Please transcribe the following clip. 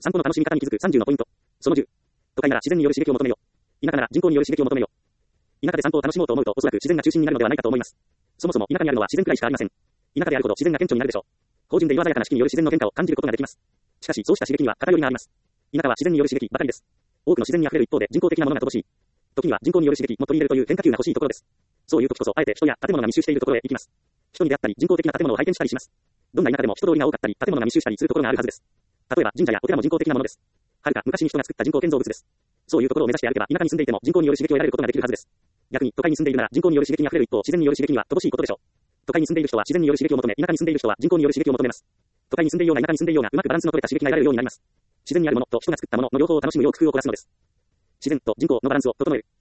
散歩の楽しみ方に気づく30のポイント。その10。都会なら自然による刺激を求めよ。田舎なら人口による刺激を求めよ。田舎で散歩を楽しもうと思うとおそらく自然が中心になるのではないかと思います。そもそも田舎にあるのは自然くらいしかありません。田舎であるほど自然が顕著になるでしょう。芳醇で色鮮やかな四季による自然の変化を感じることができます。しかしそうした刺激には偏りがあります。田舎は自然による刺激ばかりです。多くの自然に溢れる一方で人工的なものが乏しい。時には人口による刺激も取り入れるという変化球が欲しいところです。そういう時こそあえて人や建物が密集しているところへ行きます。人に出会ったり人工的な建物を拝見したりします。どんな田舎でも人通りが多かったり建物が密集したりするところがあるはずです。例えば神社やお寺も人工的なものです。遥か昔に人が作った人工建造物です。そういうところを目指して歩けば田舎に住んでいても人口による刺激を得られることができるはずです。逆に都会に住んでいるなら人口による刺激に溢れる一方自然による刺激には乏しいことでしょう。都会に住んでいる人は自然による刺激を求め、田舎に住んでいる人は人口による刺激を求めます。都会に住んでいようが田舎に住んでいようがうまくバランスの取れた刺激が得られるようになります。自然にあるものと人が作ったものの両方を楽しむよう工夫を凝らすのです。自然と人口のバランスを整える。